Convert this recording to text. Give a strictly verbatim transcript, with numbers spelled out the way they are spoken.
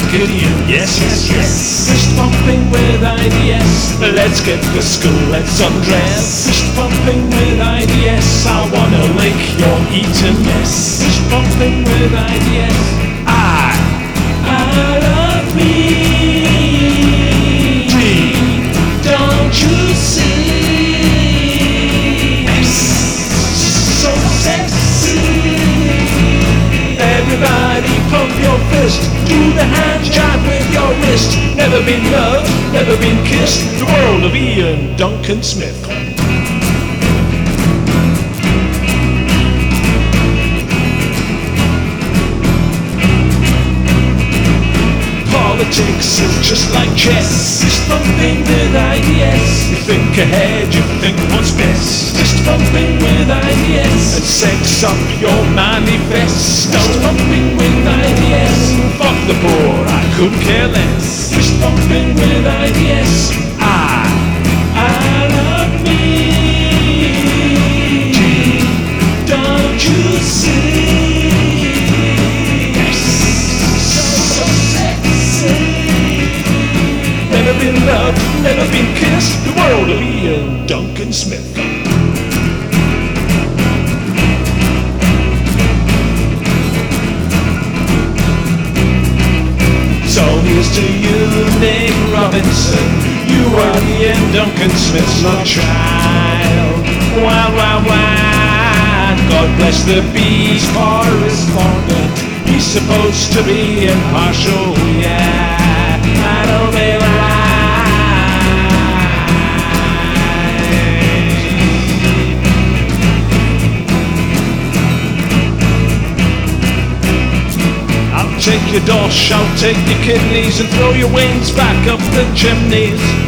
Gideon. Yes, yes, yes. Fist pumping with I D S. Let's get physical, let's undress. Fist pumping with I D S. I wanna lick your eating mess. Fist pumping with I D S. I, I love me. Dream, don't you see? So sexy. Everybody pump your fist. Do the hand jive with your wrist. Never been loved, never been kissed. The world of Ian Duncan Smith. Politics is just like chess. Fist pumping with I D S. You think ahead, you think what's best. Fist pumping with I D S. And sex up your manifest. Fist pumping with I D S. Fuck the poor, I couldn't care less. Fist pumping with I D S. I, I love me. Don't you see? Never been loved, never been kissed. The world of Ian Duncan Smith. So here's to you, Nick Robinson. You are Ian Duncan Smith's love child. Wow, wow, wow. God bless the bees for his fondant. He's supposed to be impartial, yeah. I don't be right. I'll take your dosh, I'll take your kidneys and throw your wings back up the chimneys.